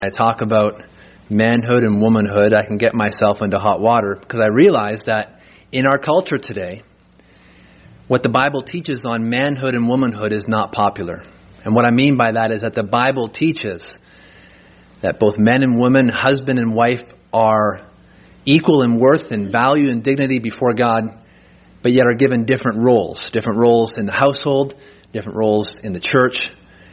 I talk about manhood and womanhood, I can get myself into hot water because I realize that in our culture today, what the Bible teaches on manhood and womanhood is not popular. And what I mean by that is that the Bible teaches that both men and women, husband and wife, are equal in worth and value and dignity before God, but yet are given different roles in the household, different roles in the church.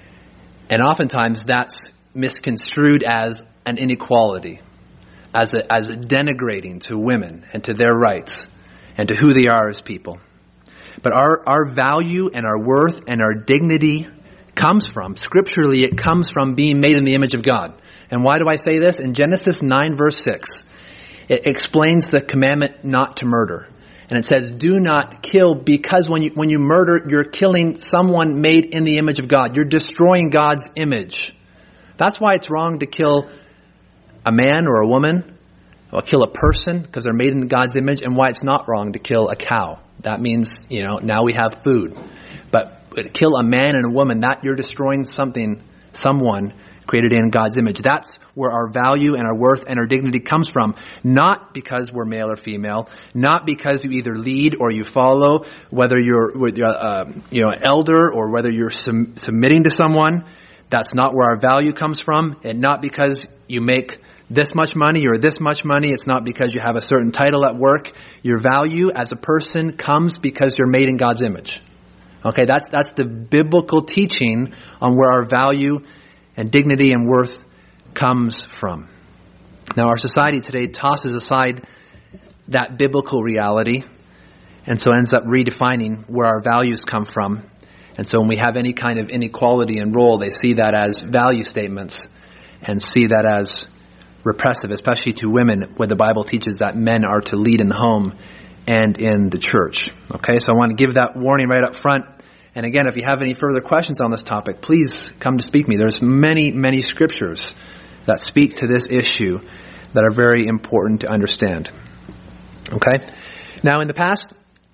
And oftentimes that's misconstrued as an inequality, as a denigrating to women and to their rights and to who they are as people. But our value and our worth and our dignity comes from, scripturally, it comes from being made in the image of God. And why do I say this? In Genesis 9 verse 6, it explains the commandment not to murder. And it says, do not kill, because when you murder, you're killing someone made in the image of God. You're destroying God's image. That's why it's wrong to kill a man or a woman, or kill a person because they're made in God's image, and why it's not wrong to kill a cow. That means, now we have food. But kill a man and a woman, that you're destroying someone created in God's image. That's where our value and our worth and our dignity comes from. Not because we're male or female, not because you either lead or you follow, whether you're an elder or whether you're submitting to someone. That's not where our value comes from. And not because you make this much money or this much money. It's not because you have a certain title at work. Your value as a person comes because you're made in God's image. Okay, that's the biblical teaching on where our value and dignity and worth comes from. Now, our society today tosses aside that biblical reality, and so ends up redefining where our values come from. And so when we have any kind of inequality in role, they see that as value statements and see that as repressive, especially to women, where the Bible teaches that men are to lead in the home and in the church. Okay, so I want to give that warning right up front. And again, if you have any further questions on this topic, please come to speak to me. There's many, many scriptures that speak to this issue that are very important to understand. Okay? Now, in the past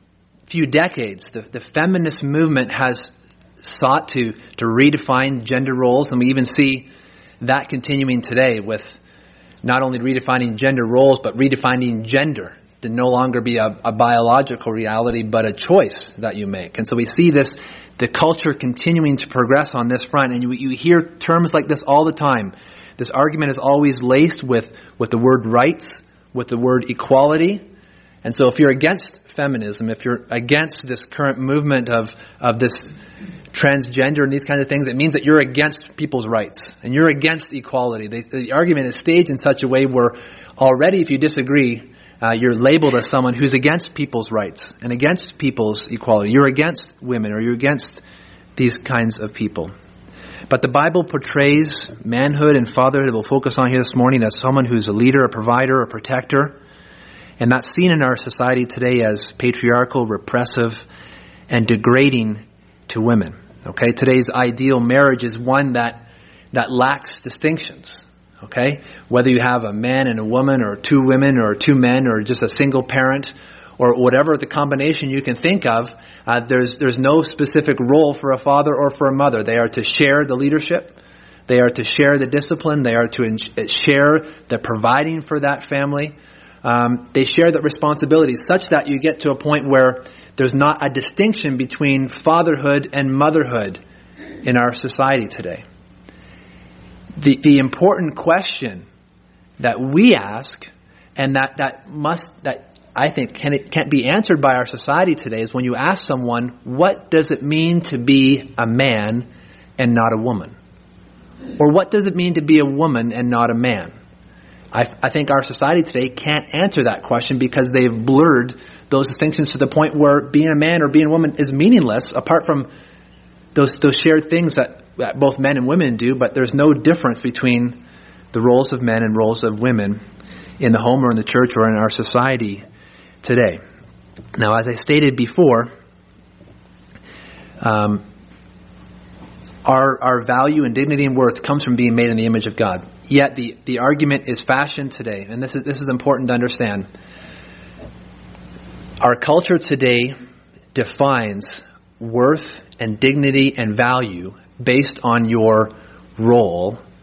few decades, the feminist movement has sought to redefine gender roles, and we even see that continuing today with not only redefining gender roles, but redefining gender to no longer be a biological reality, but a choice that you make. And so we see the culture continuing to progress on this front, and you hear terms like this all the time. This argument is always laced with the word rights, with the word equality. And so if you're against feminism, if you're against this current movement of this transgender and these kinds of things, it means that you're against people's rights and you're against equality. The argument is staged in such a way where already if you disagree, you're labeled as someone who's against people's rights and against people's equality. You're against women, or you're against these kinds of people. But the Bible portrays manhood and fatherhood, we'll focus on here this morning, as someone who's a leader, a provider, a protector. And that's seen in our society today as patriarchal, repressive, and degrading to women. Okay, today's ideal marriage is one that lacks distinctions. Okay, whether you have a man and a woman, or two women, or two men, or just a single parent, or whatever the combination you can think of, there's no specific role for a father or for a mother. They are to share the leadership. They are to share the discipline. They are to share the providing for that family. They share the responsibility such that you get to a point where there's not a distinction between fatherhood and motherhood in our society today. The important question that we ask, and that I think can't be answered by our society today, is when you ask someone, what does it mean to be a man and not a woman? Or what does it mean to be a woman and not a man? I think our society today can't answer that question because they've blurred those distinctions to the point where being a man or being a woman is meaningless apart from those shared things that both men and women do, but there's no difference between the roles of men and roles of women in the home or in the church or in our society today. Now, as I stated before, our value and dignity and worth comes from being made in the image of God. Yet the argument is fashioned today, and this is important to understand. Our culture today defines worth and dignity and value based on your role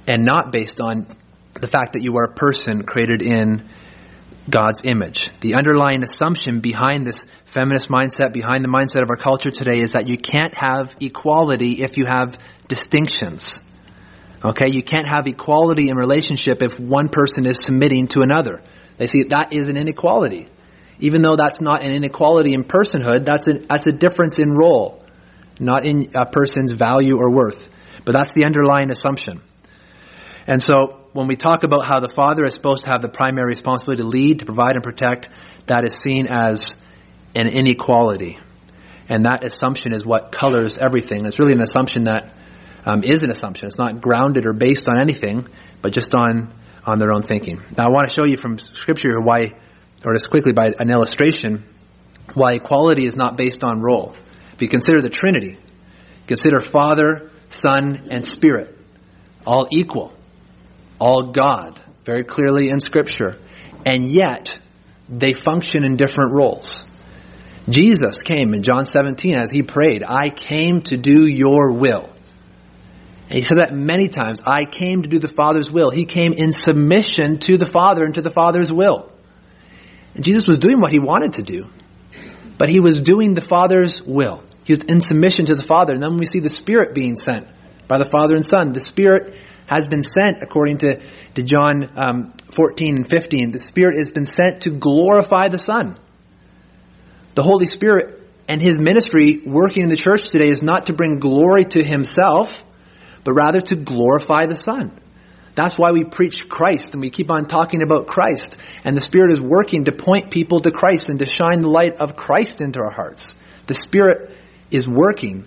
and not based on the fact that you are a person created in God's image. The underlying assumption behind this feminist mindset, behind the mindset of our culture today, is that you can't have equality if you have distinctions. Okay, you can't have equality in relationship if one person is submitting to another. They see that is an inequality. Even though that's not an inequality in personhood, that's a difference in role, not in a person's value or worth. But that's the underlying assumption. And so when we talk about how the father is supposed to have the primary responsibility to lead, to provide and protect, that is seen as an inequality. And that assumption is what colors everything. It's really an assumption that is an assumption. It's not grounded or based on anything, but just on their own thinking. Now I want to show you from Scripture why, or just quickly by an illustration, why equality is not based on role. If you consider the Trinity, consider Father, Son, and Spirit, all equal, all God, very clearly in Scripture, and yet they function in different roles. Jesus came in John 17 as he prayed, I came to do your will. And he said that many times, I came to do the Father's will. He came in submission to the Father and to the Father's will. And Jesus was doing what he wanted to do, but he was doing the Father's will. He was in submission to the Father. And then we see the Spirit being sent by the Father and Son. The Spirit has been sent, according to John 14 and 15. The Spirit has been sent to glorify the Son. The Holy Spirit and his ministry working in the church today is not to bring glory to himself, but rather to glorify the Son. That's why we preach Christ and we keep on talking about Christ. And the Spirit is working to point people to Christ and to shine the light of Christ into our hearts. The Spirit is working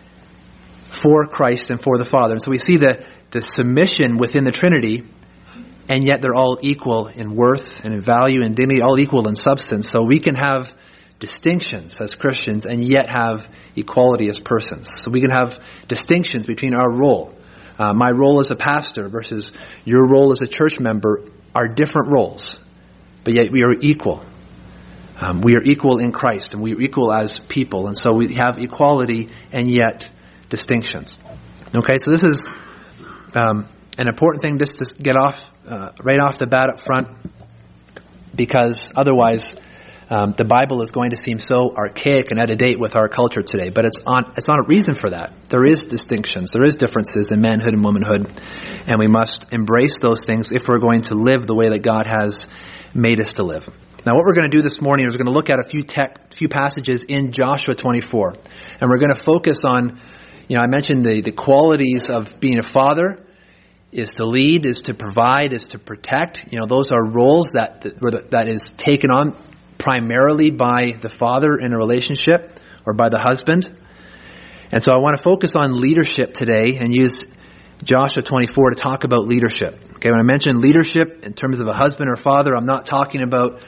for Christ and for the Father. And so we see the submission within the Trinity, and yet they're all equal in worth and in value and dignity, all equal in substance. So we can have distinctions as Christians and yet have equality as persons. So we can have distinctions between our role. My role as a pastor versus your role as a church member are different roles, but yet we are equal. We are equal in Christ, and we are equal as people. And so we have equality and yet distinctions. Okay, so this is an important thing just to get off right off the bat up front, because otherwise the Bible is going to seem so archaic and out of date with our culture today. But it's not a reason for that. There is distinctions. There is differences in manhood and womanhood. And we must embrace those things if we're going to live the way that God has made us to live. Now what we're going to do this morning is we're going to look at a few passages in Joshua 24. And we're going to focus on, I mentioned the qualities of being a father is to lead, is to provide, is to protect. Those are roles that is taken on primarily by the father in a relationship or by the husband. And so I want to focus on leadership today and use Joshua 24 to talk about leadership. Okay, when I mention leadership in terms of a husband or father, I'm not talking about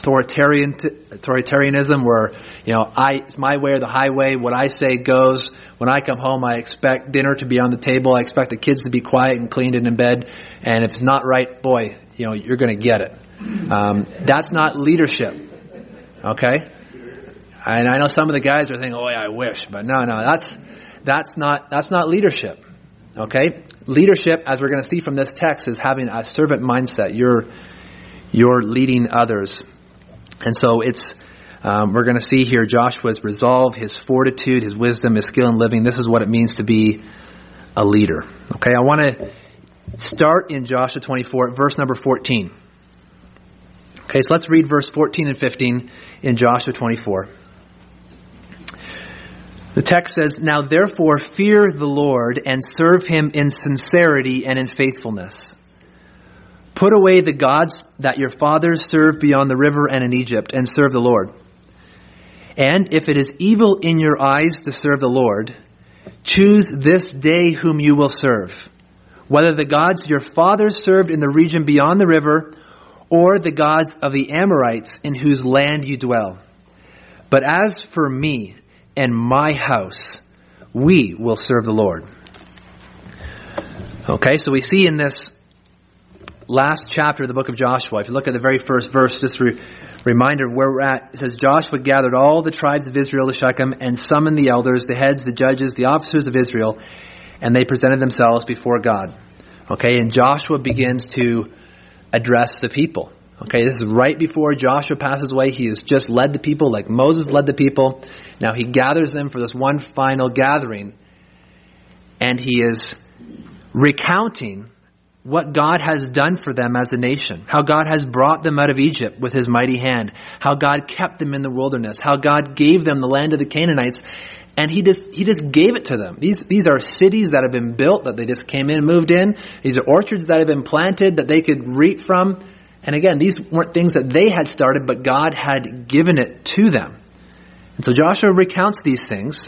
authoritarianism where, it's my way or the highway. What I say goes. When I come home, I expect dinner to be on the table. I expect the kids to be quiet and cleaned and in bed. And if it's not right, boy, you're going to get it. That's not leadership. Okay? And I know some of the guys are thinking, oh yeah, I wish. But no, that's not leadership. Okay? Leadership, as we're going to see from this text, is having a servant mindset. You're leading others. And so we're going to see here Joshua's resolve, his fortitude, his wisdom, his skill in living. This is what it means to be a leader. Okay, I want to start in Joshua 24, verse number 14. Okay, so let's read verse 14 and 15 in Joshua 24. The text says, "Now therefore fear the Lord and serve him in sincerity and in faithfulness. Put away the gods that your fathers served beyond the river and in Egypt, and serve the Lord. And if it is evil in your eyes to serve the Lord, choose this day whom you will serve, whether the gods your fathers served in the region beyond the river, or the gods of the Amorites in whose land you dwell. But as for me and my house, we will serve the Lord." Okay, so we see in this last chapter of the book of Joshua, if you look at the very first verse, just a reminder of where we're at. It says, Joshua gathered all the tribes of Israel to Shechem and summoned the elders, the heads, the judges, the officers of Israel, and they presented themselves before God. Okay, and Joshua begins to address the people. Okay, this is right before Joshua passes away. He has just led the people like Moses led the people. Now he gathers them for this one final gathering, and he is recounting what God has done for them as a nation, how God has brought them out of Egypt with his mighty hand, how God kept them in the wilderness, how God gave them the land of the Canaanites, and he just gave it to them. These are cities that have been built, that they just came in, moved in. These are orchards that have been planted that they could reap from. And again, these weren't things that they had started, but God had given it to them. And so Joshua recounts these things.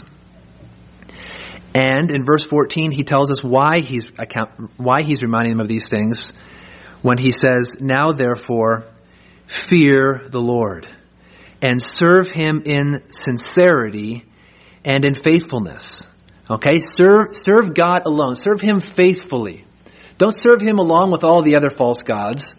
And in verse 14, he tells us why he's reminding them of these things when he says, "Now therefore, fear the Lord and serve him in sincerity and in faithfulness." Okay? Serve God alone. Serve him faithfully. Don't serve him along with all the other false gods.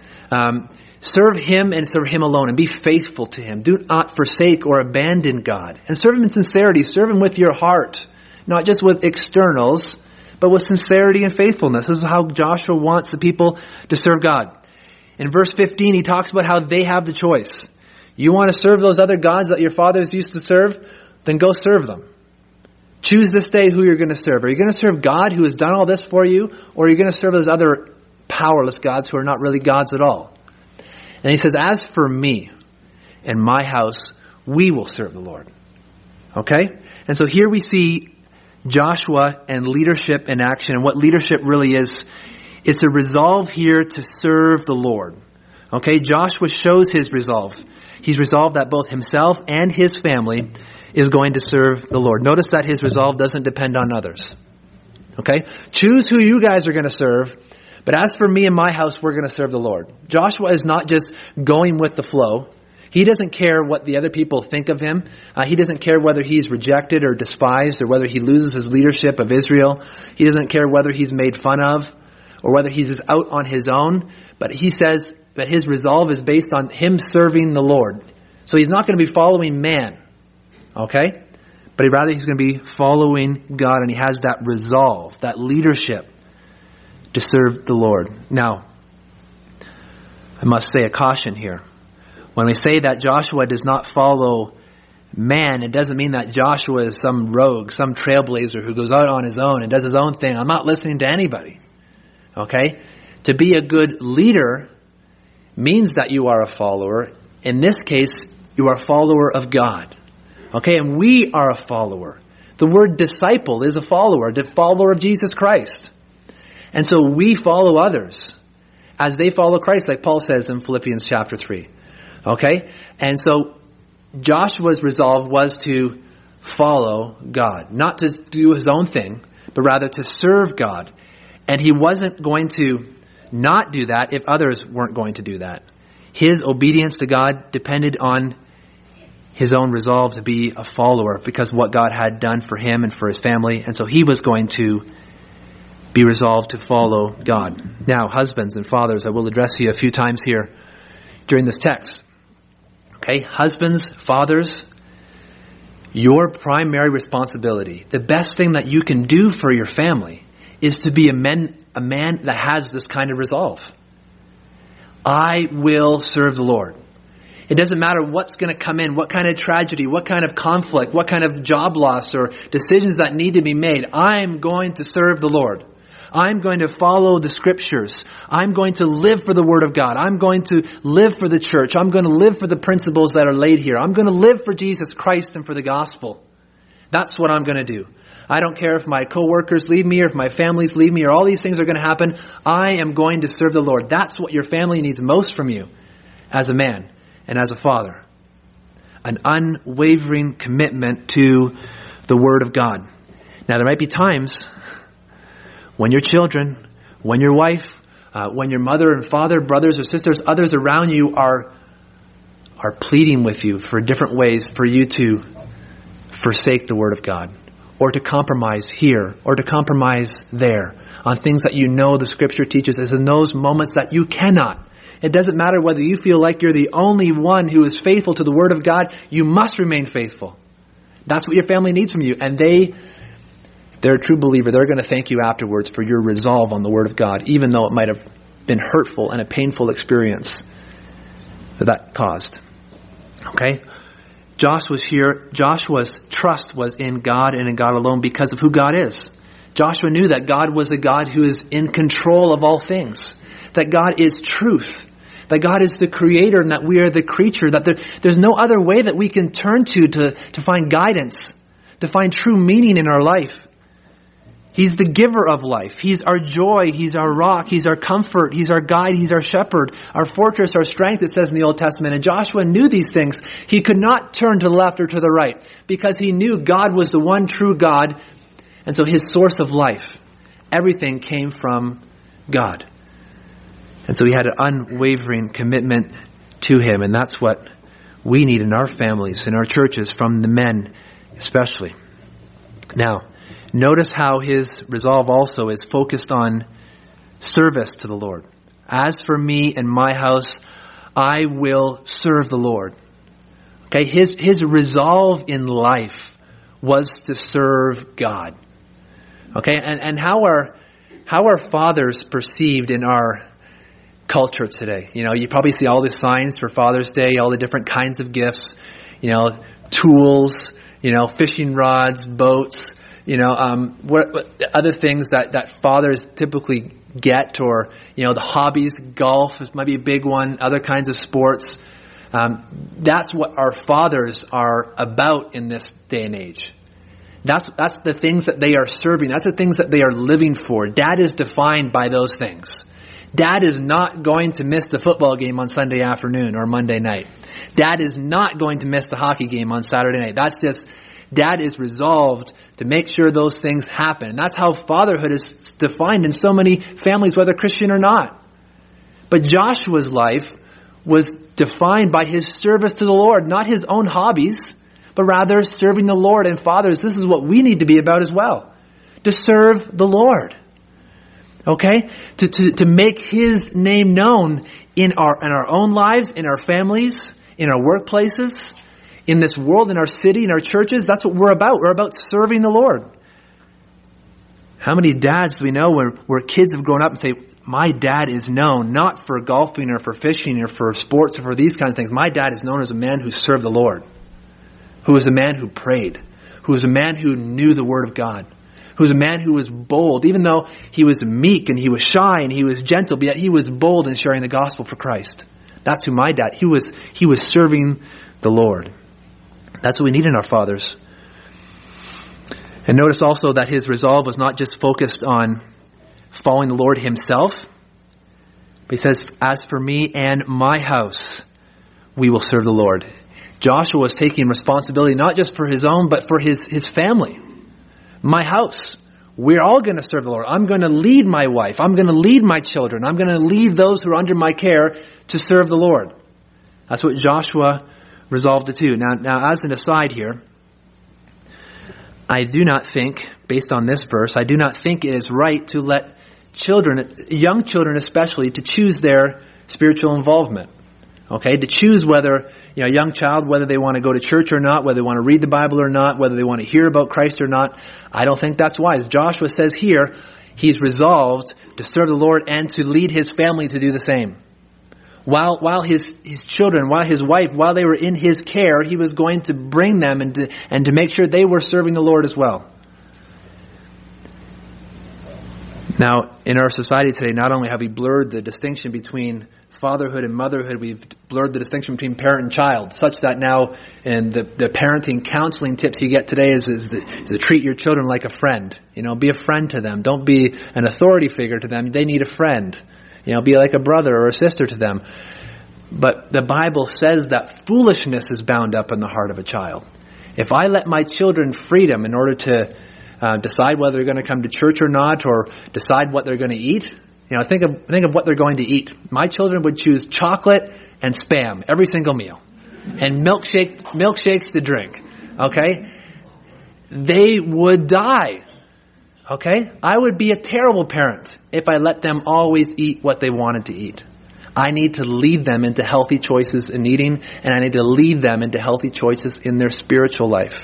Serve him and serve him alone and be faithful to him. Do not forsake or abandon God. And serve him in sincerity. Serve him with your heart. Not just with externals, but with sincerity and faithfulness. This is how Joshua wants the people to serve God. In verse 15, he talks about how they have the choice. You want to serve those other gods that your fathers used to serve? Then go serve them. Choose this day who you're going to serve. Are you going to serve God who has done all this for you? Or are you going to serve those other powerless gods who are not really gods at all? And he says, "As for me and my house, we will serve the Lord." Okay? And so here we see Joshua and leadership in action. And what leadership really is, it's a resolve here to serve the Lord. Okay? Joshua shows his resolve. He's resolved that both himself and his family is going to serve the Lord. Notice that his resolve doesn't depend on others. Okay? Choose who you guys are going to serve. But as for me and my house, we're going to serve the Lord. Joshua is not just going with the flow. He doesn't care what the other people think of him. He doesn't care whether he's rejected or despised or whether he loses his leadership of Israel. He doesn't care whether he's made fun of or whether he's out on his own. But he says that his resolve is based on him serving the Lord. So he's not going to be following man. Okay? But rather he's going to be following God, and he has that resolve, that leadership to serve the Lord. Now, I must say a caution here. When we say that Joshua does not follow man, it doesn't mean that Joshua is some rogue, some trailblazer who goes out on his own and does his own thing. I'm not listening to anybody. Okay? To be a good leader means that you are a follower. In this case, you are a follower of God. Okay? And we are a follower. The word disciple is a follower of Jesus Christ. And so we follow others as they follow Christ, like Paul says in Philippians chapter 3. Okay? And so Joshua's resolve was to follow God. Not to do his own thing, but rather to serve God. And he wasn't going to not do that if others weren't going to do that. His obedience to God depended on his own resolve to be a follower because of what God had done for him and for his family. And so he was going to be resolved to follow God. Now, husbands and fathers, I will address you a few times here during this text. Okay, husbands, fathers, your primary responsibility, the best thing that you can do for your family is to be a man that has this kind of resolve. I will serve the Lord. It doesn't matter what's going to come in, what kind of tragedy, what kind of conflict, what kind of job loss or decisions that need to be made. I'm going to serve the Lord. I'm going to follow the scriptures. I'm going to live for the word of God. I'm going to live for the church. I'm going to live for the principles that are laid here. I'm going to live for Jesus Christ and for the gospel. That's what I'm going to do. I don't care if my coworkers leave me or if my families leave me or all these things are going to happen. I am going to serve the Lord. That's what your family needs most from you as a man and as a father. An unwavering commitment to the word of God. Now, there might be times when your children, when your wife, when your mother and father, brothers or sisters, others around you are pleading with you for different ways for you to forsake the word of God, or to compromise here, or to compromise there on things that you know the scripture teaches us in those moments that you cannot. It doesn't matter whether you feel like you're the only one who is faithful to the word of God. You must remain faithful. That's what your family needs from you. And they they're a true believer, they're going to thank you afterwards for your resolve on the Word of God, even though it might have been hurtful and a painful experience that caused. Okay? Joshua's trust was in God and in God alone because of who God is. Joshua knew that God was a God who is in control of all things, that God is truth, that God is the creator and that we are the creature, that there's no other way that we can turn to find guidance, to find true meaning in our life. He's the giver of life. He's our joy. He's our rock. He's our comfort. He's our guide. He's our shepherd, our fortress, our strength, it says in the Old Testament. And Joshua knew these things. He could not turn to the left or to the right because he knew God was the one true God. And so his source of life, everything came from God. And so he had an unwavering commitment to him. And that's what we need in our families, in our churches, from the men especially. Now, notice how his resolve also is focused on service to the Lord. As for me and my house, I will serve the Lord. Okay, his resolve in life was to serve God. Okay, and how are fathers perceived in our culture today? You know, you probably see all the signs for Father's Day, all the different kinds of gifts, tools, fishing rods, boats, what other things that fathers typically get, or, the hobbies, golf might be a big one, other kinds of sports. That's what our fathers are about in this day and age. That's the things that they are serving. That's the things that they are living for. Dad is defined by those things. Dad is not going to miss the football game on Sunday afternoon or Monday night. Dad is not going to miss the hockey game on Saturday night. That's just, Dad is resolved to make sure those things happen. And that's how fatherhood is defined in so many families, whether Christian or not. But Joshua's life was defined by his service to the Lord, not his own hobbies, but rather serving the Lord. And fathers, this is what we need to be about as well. To serve the Lord. Okay? To make his name known in our own lives, in our families, in our workplaces, in this world, in our city, in our churches. That's what we're about. We're about serving the Lord. How many dads do we know where kids have grown up and say, my dad is known not for golfing or for fishing or for sports or for these kinds of things. My dad is known as a man who served the Lord, who was a man who prayed, who was a man who knew the Word of God, who was a man who was bold, even though he was meek and he was shy and he was gentle, but yet he was bold in sharing the gospel for Christ. That's who my dad, he was serving the Lord. That's what we need in our fathers. And notice also that his resolve was not just focused on following the Lord himself, but he says, as for me and my house, we will serve the Lord. Joshua was taking responsibility not just for his own, but for his family. My house. We're all going to serve the Lord. I'm going to lead my wife. I'm going to lead my children. I'm going to lead those who are under my care to serve the Lord. That's what Joshua resolved to do. Now, as an aside here, I do not think, based on this verse, I do not think it is right to let children, young children especially, to choose their spiritual involvement. Okay, to choose whether, a young child, whether they want to go to church or not, whether they want to read the Bible or not, whether they want to hear about Christ or not. I don't think that's wise. Joshua says here, he's resolved to serve the Lord and to lead his family to do the same. While his children, while his wife, while they were in his care, he was going to bring them and to make sure they were serving the Lord as well. Now, in our society today, not only have we blurred the distinction between fatherhood and motherhood, we've blurred the distinction between parent and child, such that now in the parenting counseling tips you get today is to treat your children like a friend. Be a friend to them. Don't be an authority figure to them. They need a friend. Be like a brother or a sister to them. But the Bible says that foolishness is bound up in the heart of a child. If I let my children freedom in order to decide whether they're going to come to church or not, or decide what they're going to eat, think of what they're going to eat. My children would choose chocolate and Spam every single meal, and milkshakes to drink. Okay, they would die. Okay, I would be a terrible parent if I let them always eat what they wanted to eat. I need to lead them into healthy choices in eating, and I need to lead them into healthy choices in their spiritual life.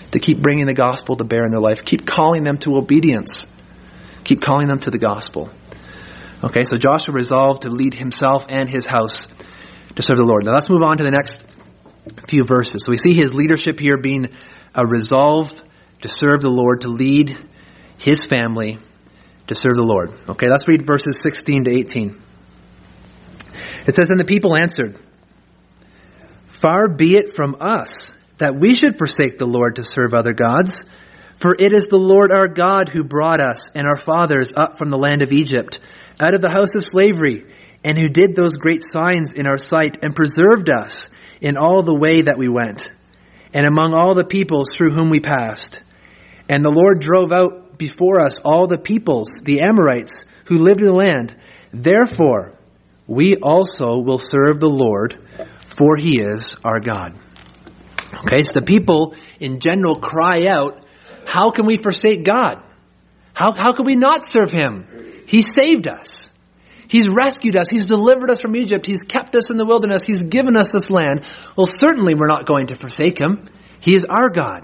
to keep bringing the gospel to bear in their life. Keep calling them to obedience. Keep calling them to the gospel. Okay, so Joshua resolved to lead himself and his house to serve the Lord. Now let's move on to the next few verses. So we see his leadership here being a resolve to serve the Lord, to lead his family to serve the Lord. Okay, let's read verses 16 to 18. It says, "And the people answered, 'Far be it from us that we should forsake the Lord to serve other gods. For it is the Lord our God who brought us and our fathers up from the land of Egypt, out of the house of slavery, and who did those great signs in our sight and preserved us in all the way that we went, and among all the peoples through whom we passed. And the Lord drove out before us all the peoples, the Amorites, who lived in the land. Therefore, we also will serve the Lord, for he is our God.'" Okay, so the people in general cry out, how can we forsake God? How can we not serve him? He saved us. He's rescued us. He's delivered us from Egypt. He's kept us in the wilderness. He's given us this land. Well, certainly we're not going to forsake him. He is our God.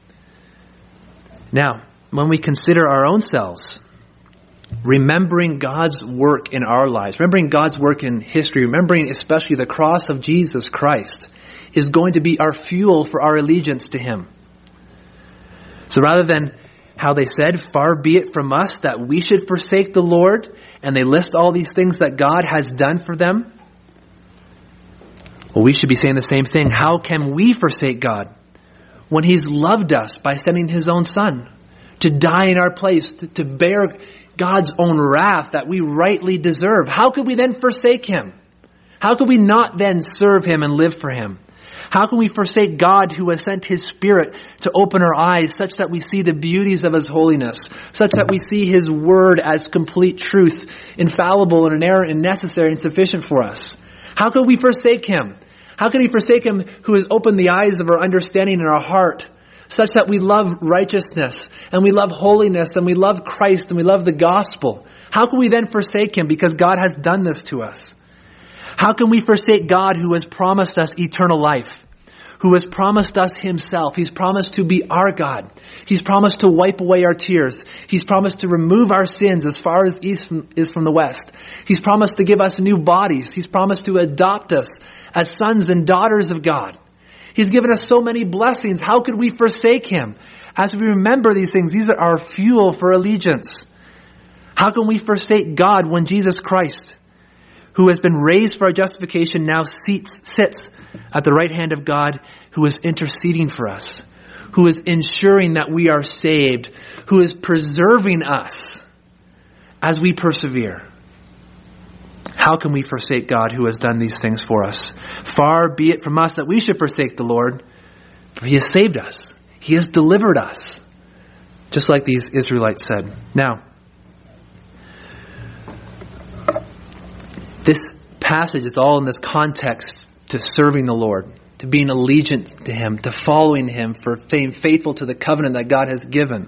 Now, when we consider our own selves, remembering God's work in our lives, remembering God's work in history, remembering especially the cross of Jesus Christ, is going to be our fuel for our allegiance to him. So rather than how they said, "Far be it from us that we should forsake the Lord," and they list all these things that God has done for them, well, we should be saying the same thing. How can we forsake God when he's loved us by sending his own son to die in our place, to bear God's own wrath that we rightly deserve? How could we then forsake him? How could we not then serve him and live for him? How can we forsake God who has sent his Spirit to open our eyes such that we see the beauties of his holiness, such that we see his word as complete truth, infallible and inerrant and necessary and sufficient for us? How can we forsake him? How can we forsake him who has opened the eyes of our understanding in our heart such that we love righteousness and we love holiness and we love Christ and we love the gospel? How can we then forsake him because God has done this to us? How can we forsake God who has promised us eternal life, who has promised us himself? He's promised to be our God. He's promised to wipe away our tears. He's promised to remove our sins as far as east is from the west. He's promised to give us new bodies. He's promised to adopt us as sons and daughters of God. He's given us so many blessings. How could we forsake him? As we remember these things, these are our fuel for allegiance. How can we forsake God when Jesus Christ, who has been raised for our justification, now sits at the right hand of God, who is interceding for us, who is ensuring that we are saved, who is preserving us as we persevere? How can we forsake God who has done these things for us? Far be it from us that we should forsake the Lord, for he has saved us. He has delivered us, just like these Israelites said. Now, this passage is all in this context to serving the Lord, to being allegiant to him, to following him, for staying faithful to the covenant that God has given.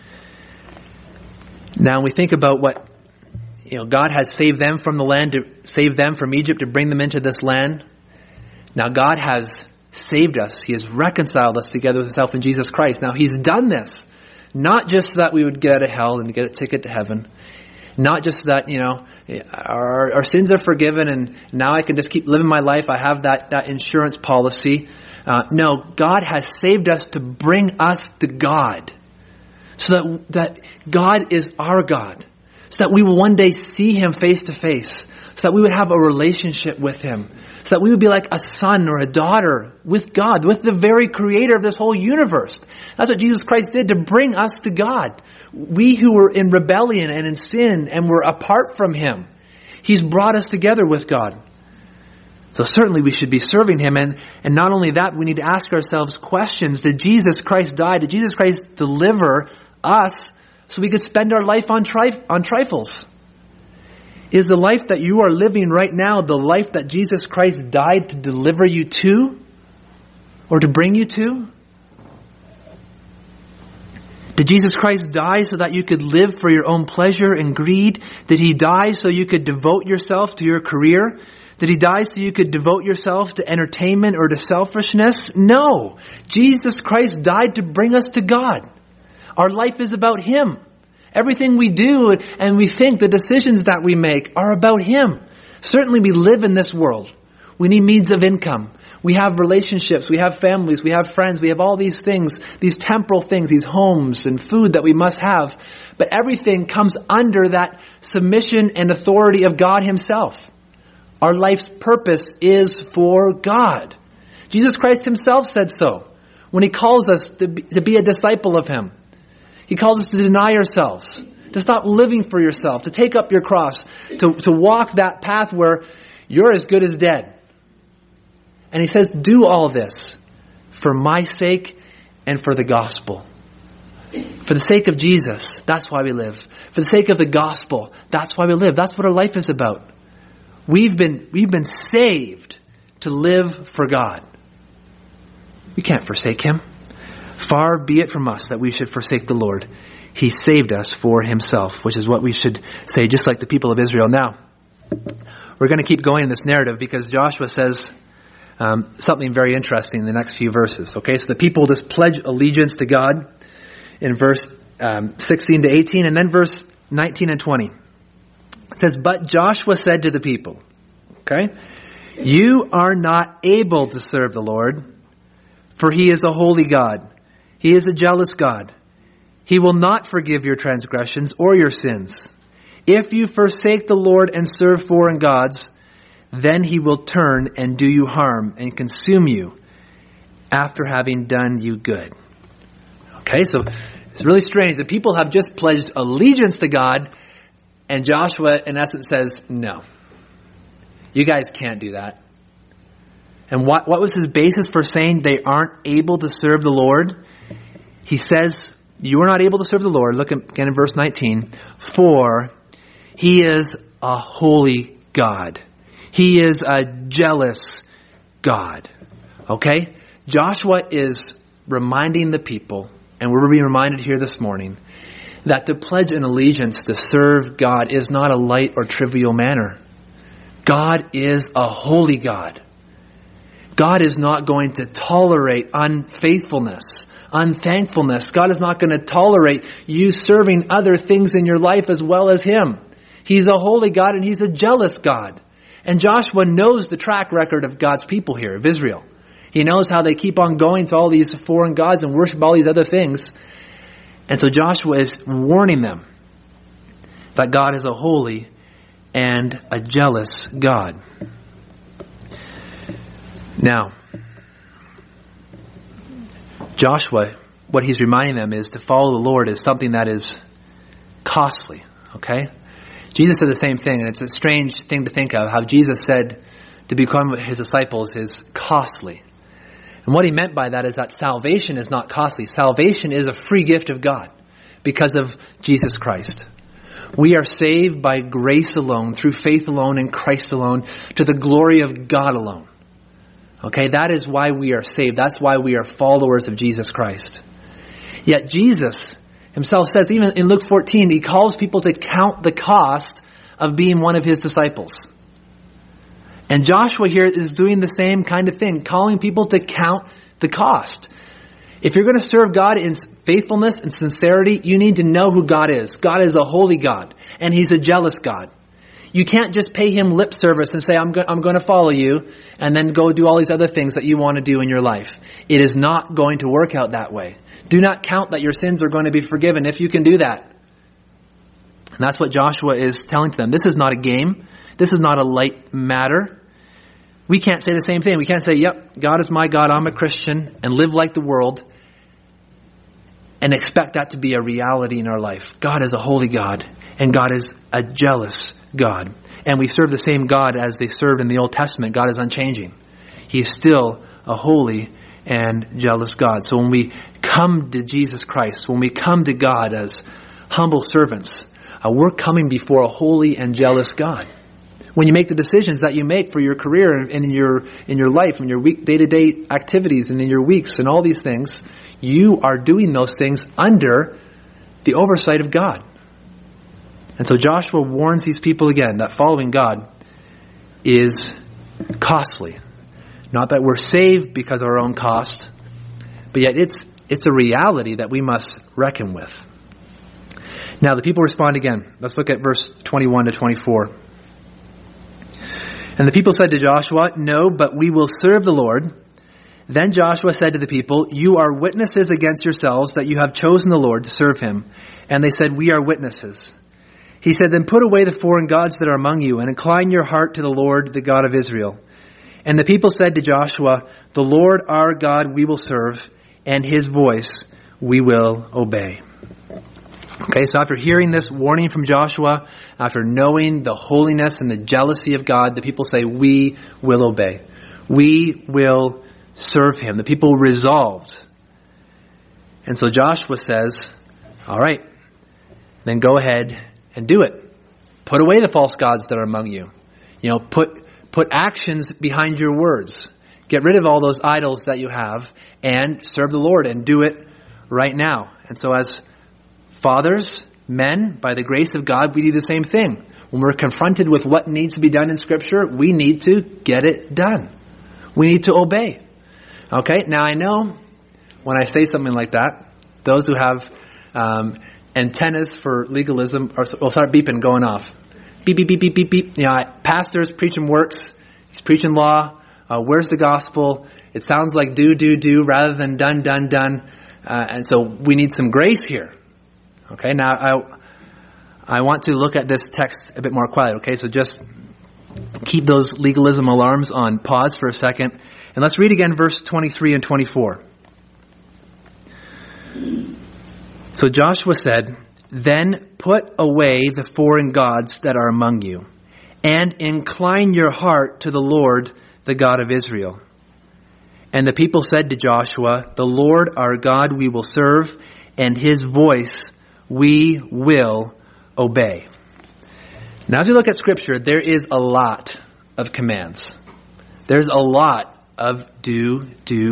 Now we think about what God has saved them from the land, to save them from Egypt, to bring them into this land. Now God has saved us. He has reconciled us together with himself in Jesus Christ. Now he's done this not just so that we would get out of hell and get a ticket to heaven. Not just that, our sins are forgiven and now I can just keep living my life. I have that insurance policy. No, God has saved us to bring us to God. So that God is our God. So that we will one day see him face to face. So that we would have a relationship with him. So that we would be like a son or a daughter with God, with the very creator of this whole universe. That's what Jesus Christ did to bring us to God. We who were in rebellion and in sin and were apart from him, he's brought us together with God. So certainly we should be serving him. And not only that, we need to ask ourselves questions. Did Jesus Christ die? Did Jesus Christ deliver us so we could spend our life on trifles? Is the life that you are living right now the life that Jesus Christ died to deliver you to? Or to bring you to? Did Jesus Christ die so that you could live for your own pleasure and greed? Did He die so you could devote yourself to your career? Did He die so you could devote yourself to entertainment or to selfishness? No. Jesus Christ died to bring us to God. Our life is about Him. Everything we do and we think, the decisions that we make are about Him. Certainly we live in this world. We need means of income. We have relationships, we have families, we have friends, we have all these things, these temporal things, these homes and food that we must have. But everything comes under that submission and authority of God Himself. Our life's purpose is for God. Jesus Christ Himself said so when He calls us to be a disciple of Him. He calls us to deny ourselves, to stop living for yourself, to take up your cross, to walk that path where you're as good as dead. And He says, do all this for my sake and for the gospel. For the sake of Jesus, that's why we live. For the sake of the gospel, that's why we live. That's what our life is about. We've been saved to live for God. We can't forsake Him. Far be it from us that we should forsake the Lord. He saved us for Himself, which is what we should say, just like the people of Israel. Now, we're going to keep going in this narrative because Joshua says something very interesting in the next few verses. Okay, so the people just pledge allegiance to God in verse 16 to 18, and then verse 19 and 20. It says, but Joshua said to the people, okay, you are not able to serve the Lord, for He is a holy God. He is a jealous God. He will not forgive your transgressions or your sins. If you forsake the Lord and serve foreign gods, then He will turn and do you harm and consume you after having done you good. Okay, so it's really strange. The people have just pledged allegiance to God, and Joshua, in essence, says, no. You guys can't do that. And what was his basis for saying they aren't able to serve the Lord? He says, you are not able to serve the Lord. Look again in verse 19. For He is a holy God. He is a jealous God. Okay? Joshua is reminding the people, and we're being reminded here this morning, that to pledge an allegiance to serve God is not a light or trivial matter. God is a holy God. God is not going to tolerate unfaithfulness, unthankfulness. God is not going to tolerate you serving other things in your life as well as Him. He's a holy God and He's a jealous God. And Joshua knows the track record of God's people here, of Israel. He knows how they keep on going to all these foreign gods and worship all these other things. And so Joshua is warning them that God is a holy and a jealous God. Now, Joshua, what he's reminding them is to follow the Lord is something that is costly, okay? Jesus said the same thing, and it's a strange thing to think of, how Jesus said to become His disciples is costly. And what He meant by that is that salvation is not costly. Salvation is a free gift of God because of Jesus Christ. We are saved by grace alone, through faith alone, in Christ alone, to the glory of God alone. Okay, that is why we are saved. That's why we are followers of Jesus Christ. Yet Jesus Himself says, even in Luke 14, He calls people to count the cost of being one of His disciples. And Joshua here is doing the same kind of thing, calling people to count the cost. If you're going to serve God in faithfulness and sincerity, you need to know who God is. God is a holy God, and He's a jealous God. You can't just pay Him lip service and say, I'm going to follow you, and then go do all these other things that you want to do in your life. It is not going to work out that way. Do not count that your sins are going to be forgiven if you can do that. And that's what Joshua is telling to them. This is not a game. This is not a light matter. We can't say the same thing. We can't say, yep, God is my God, I'm a Christian, and live like the world, and expect that to be a reality in our life. God is a holy God, and God is a jealous God. And we serve the same God as they served in the Old Testament. God is unchanging. He is still a holy and jealous God. So when we come to Jesus Christ, when we come to God as humble servants, we're coming before a holy and jealous God. When you make the decisions that you make for your career and in your life, in your day-to-day activities and in your weeks and all these things, you are doing those things under the oversight of God. And so Joshua warns these people again that following God is costly. Not that we're saved because of our own cost, but yet it's a reality that we must reckon with. Now the people respond again. Let's look at verse 21 to 24. And the people said to Joshua, "No, but we will serve the Lord." Then Joshua said to the people, "You are witnesses against yourselves that you have chosen the Lord to serve him." And they said, "We are witnesses." He said, "Then put away the foreign gods that are among you and incline your heart to the Lord, the God of Israel." And the people said to Joshua, "The Lord our God we will serve, and his voice we will obey." Okay, so after hearing this warning from Joshua, after knowing the holiness and the jealousy of God, the people say, "We will obey. We will serve him." The people resolved. And so Joshua says, "All right, then go ahead and do it. Put away the false gods that are among you. Put actions behind your words. Get rid of all those idols that you have and serve the Lord, and do it right now." And so as fathers, men, by the grace of God, we do the same thing. When we're confronted with what needs to be done in Scripture, we need to get it done. We need to obey. Okay, now I know when I say something like that, those who have antennas for legalism will start beeping, going off. Beep, beep, beep, beep, beep, beep. Pastors preaching works. He's preaching law. Where's the gospel? It sounds like do, rather than done, done, done. And so we need some grace here. Okay, now I want to look at this text a bit more quietly. Okay, so just keep those legalism alarms on pause for a second. And let's read again verse 23 and 24. So Joshua said, "Then put away the foreign gods that are among you, and incline your heart to the Lord, the God of Israel." And the people said to Joshua, "The Lord our God we will serve, and his voice we will obey." Now as we look at Scripture, there is a lot of commands. There's a lot of do.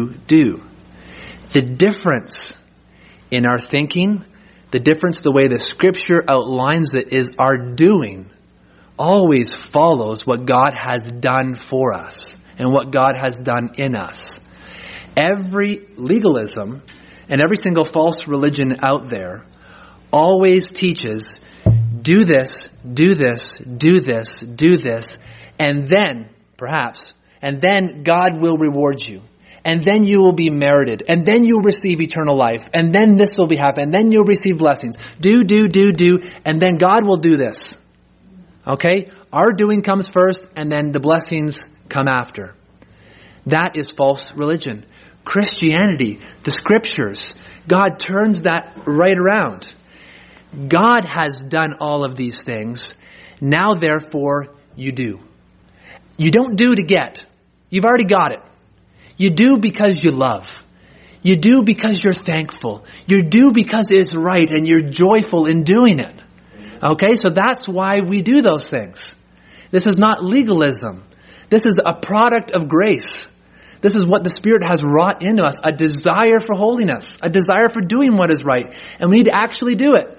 The difference in our thinking, the difference the way the Scripture outlines it, is our doing always follows what God has done for us and what God has done in us. Every legalism and every single false religion out there always teaches, do this, do this, do this, do this, and then, perhaps, and then God will reward you. And then you will be merited. And then you'll receive eternal life. And then this will be happen. And then you'll receive blessings. Do. And then God will do this. Okay? Our doing comes first, and then the blessings come after. That is false religion. Christianity, the Scriptures, God turns that right around. God has done all of these things. Now, therefore, you do. You don't do to get. You've already got it. You do because you love. You do because you're thankful. You do because it's right and you're joyful in doing it. Okay, so that's why we do those things. This is not legalism. This is a product of grace. This is what the Spirit has wrought into us, a desire for holiness, a desire for doing what is right. And we need to actually do it.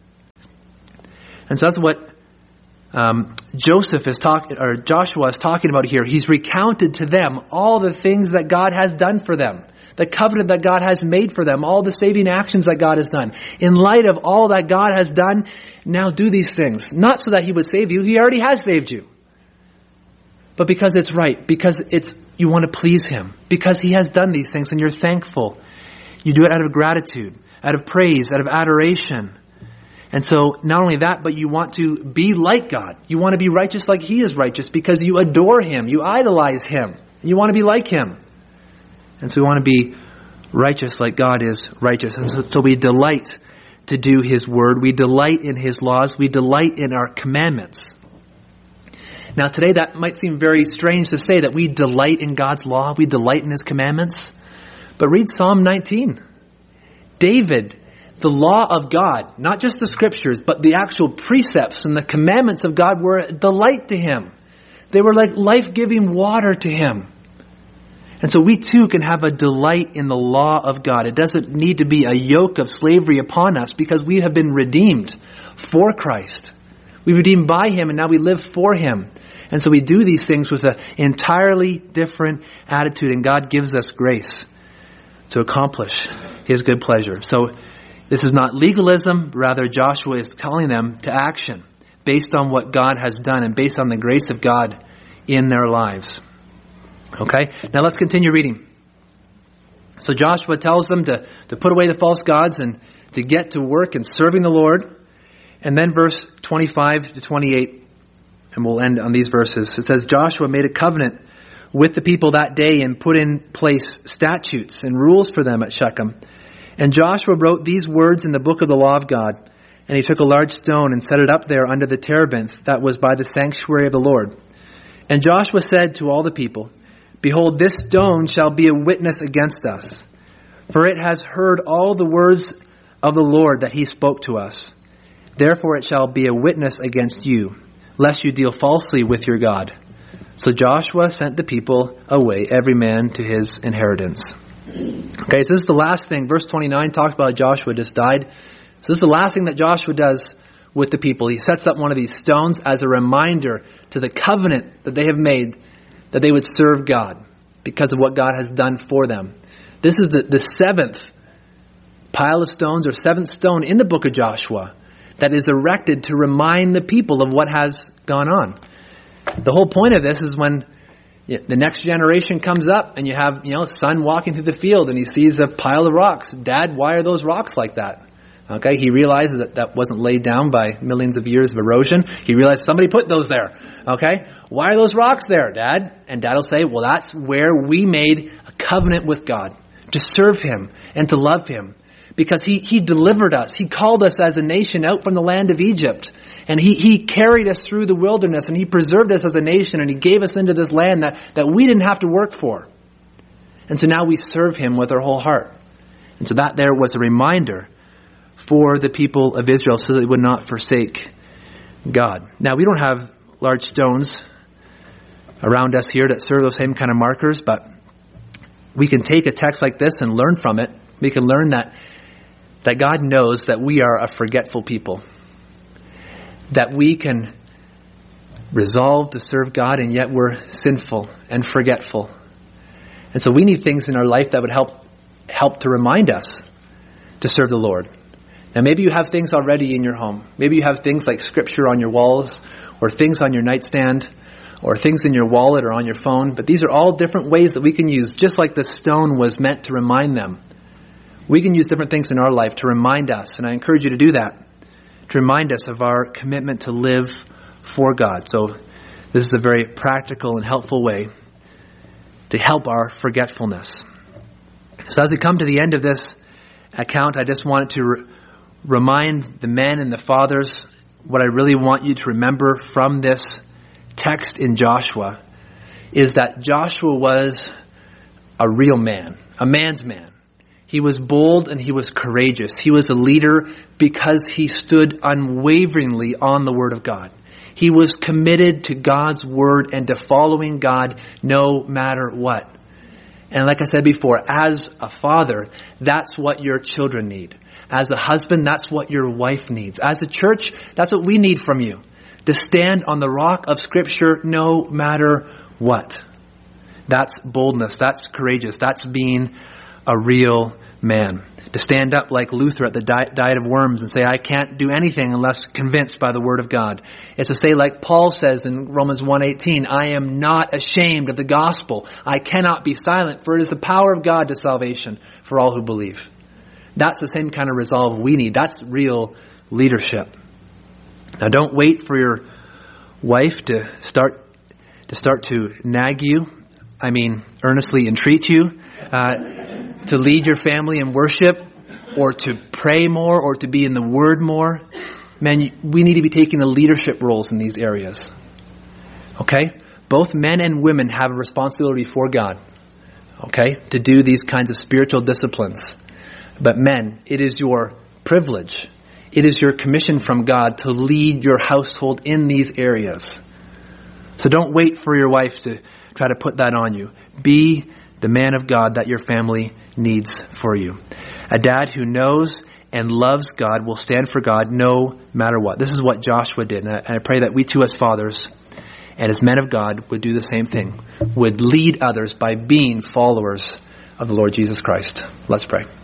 And so that's what Joshua is talking about here. He's recounted to them all the things that God has done for them, the covenant that God has made for them, all the saving actions that God has done. In light of all that God has done, now do these things. Not so that he would save you. He already has saved you. But because it's right, because you want to please him, because he has done these things and you're thankful. You do it out of gratitude, out of praise, out of adoration. And so not only that, but you want to be like God. You want to be righteous like he is righteous because you adore him. You idolize him. You want to be like him. And so we want to be righteous like God is righteous. And so we delight to do his word. We delight in his laws. We delight in our commandments. Now today that might seem very strange to say that we delight in God's law. We delight in his commandments. But read Psalm 19. David, the law of God, not just the Scriptures, but the actual precepts and the commandments of God were a delight to him. They were like life-giving water to him. And so we too can have a delight in the law of God. It doesn't need to be a yoke of slavery upon us because we have been redeemed for Christ. We've redeemed by Him and now we live for Him. And so we do these things with an entirely different attitude, and God gives us grace to accomplish His good pleasure. So this is not legalism, rather Joshua is calling them to action based on what God has done and based on the grace of God in their lives. Okay, now let's continue reading. So Joshua tells them to put away the false gods and to get to work in serving the Lord. And then verse 25 to 28, and we'll end on these verses. It says, Joshua made a covenant with the people that day and put in place statutes and rules for them at Shechem. And Joshua wrote these words in the book of the law of God. And he took a large stone and set it up there under the terebinth that was by the sanctuary of the Lord. And Joshua said to all the people, Behold, this stone shall be a witness against us, for it has heard all the words of the Lord that He spoke to us. Therefore it shall be a witness against you, lest you deal falsely with your God. So Joshua sent the people away, every man to his inheritance. Okay, so this is the last thing. Verse 29 talks about Joshua just died. So this is the last thing that Joshua does with the people. He sets up one of these stones as a reminder to the covenant that they have made, that they would serve God because of what God has done for them. This is the seventh pile of stones or seventh stone in the book of Joshua that is erected to remind the people of what has gone on. The whole point of this is when the next generation comes up and you have, son walking through the field and he sees a pile of rocks. Dad, why are those rocks like that? Okay, he realizes that wasn't laid down by millions of years of erosion. He realized somebody put those there. Okay, why are those rocks there, Dad? And Dad will say, well, that's where we made a covenant with God to serve Him and to love Him. Because He delivered us. He called us as a nation out from the land of Egypt. And He carried us through the wilderness and He preserved us as a nation and He gave us into this land that we didn't have to work for. And so now we serve Him with our whole heart. And so that there was a reminder for the people of Israel so that they would not forsake God. Now, we don't have large stones around us here that serve those same kind of markers, but we can take a text like this and learn from it. We can learn that God knows that we are a forgetful people, that we can resolve to serve God and yet we're sinful and forgetful. And so we need things in our life that would help to remind us to serve the Lord. Now, maybe you have things already in your home. Maybe you have things like scripture on your walls or things on your nightstand or things in your wallet or on your phone. But these are all different ways that we can use, just like the stone was meant to remind them. We can use different things in our life to remind us, and I encourage you to do that, to remind us of our commitment to live for God. So this is a very practical and helpful way to help our forgetfulness. So as we come to the end of this account, I just wanted to remind the men and the fathers what I really want you to remember from this text in Joshua is that Joshua was a real man, a man's man. He was bold and he was courageous. He was a leader because he stood unwaveringly on the Word of God. He was committed to God's Word and to following God no matter what. And like I said before, as a father, that's what your children need. As a husband, that's what your wife needs. As a church, that's what we need from you. To stand on the rock of Scripture no matter what. That's boldness. That's courageous. That's being a real man. To stand up like Luther at the Diet of Worms and say, I can't do anything unless convinced by the Word of God. It's to say like Paul says in Romans 1:18, I am not ashamed of the gospel. I cannot be silent, for it is the power of God to salvation for all who believe. That's the same kind of resolve we need. That's real leadership. Now, don't wait for your wife to start to nag you. I mean, earnestly entreat you to lead your family in worship or to pray more or to be in the Word more. Man, we need to be taking the leadership roles in these areas. Okay? Both men and women have a responsibility for God. Okay? To do these kinds of spiritual disciplines. But men, it is your privilege. It is your commission from God to lead your household in these areas. So don't wait for your wife to try to put that on you. Be the man of God that your family needs for you. A dad who knows and loves God will stand for God no matter what. This is what Joshua did. And I pray that we too as fathers and as men of God would do the same thing, would lead others by being followers of the Lord Jesus Christ. Let's pray.